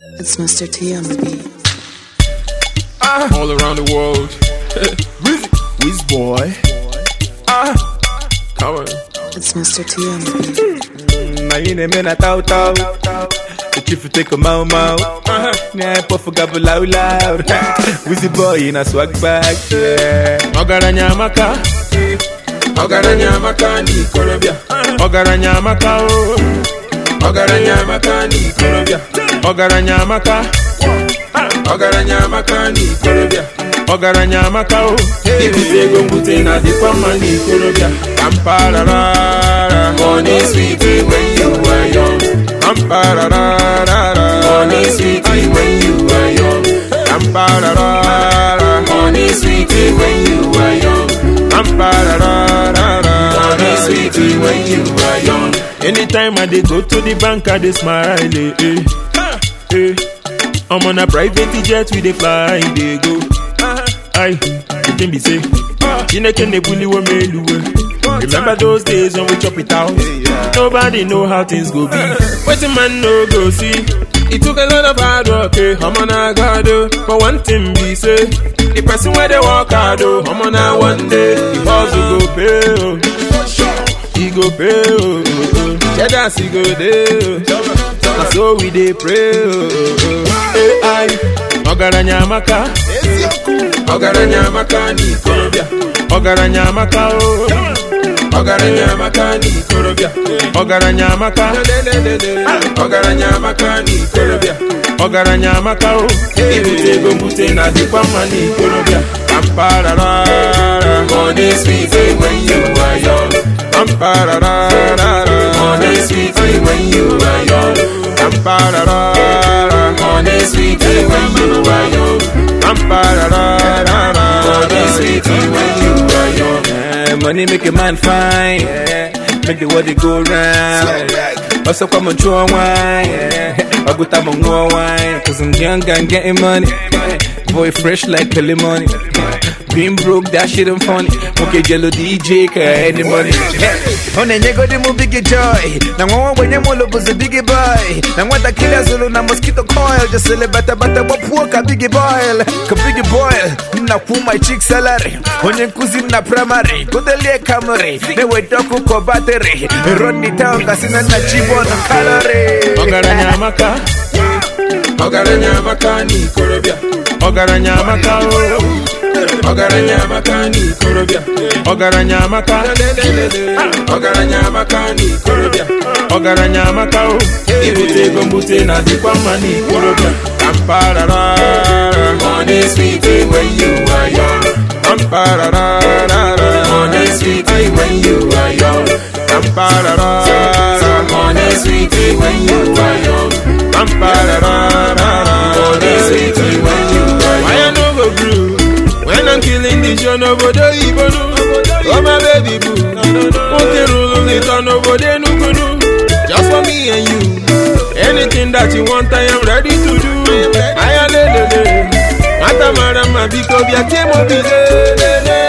It's Mr. T on the beat. All around the world. Wiz boy. Come on. It's Mr. T on the beat. My name is Tau. The chief take a mau. Yeah, puff gabu loud. Wizzy boy in a swag bag. Ogaranya maka. Ogaranya maka ni Colombia. Ogaranya maka o. Ogaranya maka ni Colombia. Ogaranya maka. Ogaranya maka ni Colombia. Ogaranya maka o. Ibute gombute na dikwa mani Colombia. Amparara. Money sweetie when you are young. Amparara. Money sweetie when you are young. Amparara. Money sweetie when you are young. Amparara. Money sweetie when you are young. Anytime I dey go to the bank, I dey smile. I'm on a private jet, we dey fly, dey go. Aye, the thing be say, Chineke ne bully wo meluwe. Remember those days when we chop it out? Nobody know how things go be. Waiting man no go see. It took a lot of hard work, I'm on a god, but one thing be say, the person where they walk hard, I'm on a one day, the hustle go pay, he go pay, cheddar he go there, and so we dey pray, Ogaranya maka, Ogaranya maka ni Colombia, Ogaranya maka o, Ogaranya maka ni Colombia, Ogaranya maka, Ogaranya maka ni Colombia, Ogaranya maka o, ibute gombute na dikwa mani Colombia, Amparara, money sweet when you are young, Amparara, money sweet when you are young, Amparara, money sweet when you are young, Amparara, money sweet when you are young. Money make a man fine, make the world go round. Also come on throw wine, I go time on wine, cause I'm young and getting money. Boy fresh like Kelly money. Being broke, that shit ain't funny. Okay, Jello DJ, any money. On a nigga, the movie big joy. Now, when you want was a biggie boy. Now, what the killers will na mosquito coil. Just sell it better, what pork a biggie boil. A biggie boil. Now, pull my chick salary. On your cousin, na primary. Go the lake camera. They wait to cook battery. Run the town, cause in a cheap on a calorie. Ogaranya maka. Ogaranya maka ni Colombia. Ogaranya maka o. Ogaranya maka ni Colombia. Ogaranya maka. Ogaranya maka ni Colombia. Ogaranya maka o. Ibute gombute na dikwa mani Colombia. Amparara. Money sweet when you are young. Amparara. Money sweet when you are young. Amparara. Money sweet when you are young. Amparara. Money sweet when you are young. Why I no go blue? When I'm killing this show, nobody even know. Oh my baby boo, okay, rule it on nobody no go do. Just for me and you, anything that you want, I am ready to do. I am lele, matamara mabiko bia kemo bile.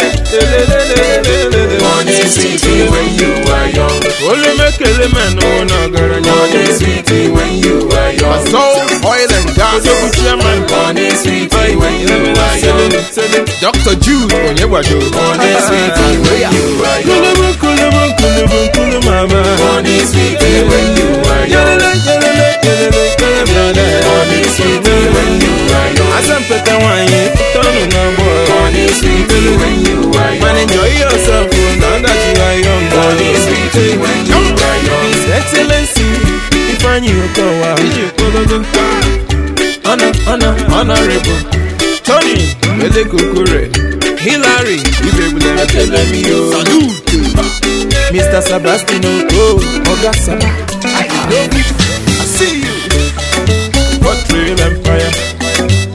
Money sweet when you are young. Only make a man no garanya. Money sweet when you are young. So oil and gas. Money sweet when you are young. Dr. Jude on your wado. Money sweet when you are young. Money sweet when you are young. Money sweet when you are young. As I'm put the wine, turn on boy. Money sweet when you are young. Man, enjoy yourself now that you are young. Money sweet when you are young. His Excellency, if I knew Honorable Tony, Wele Kukure, Hillary, you tell me yo. Mr. Sebastiano, Oga Saba, I see you. What real empire?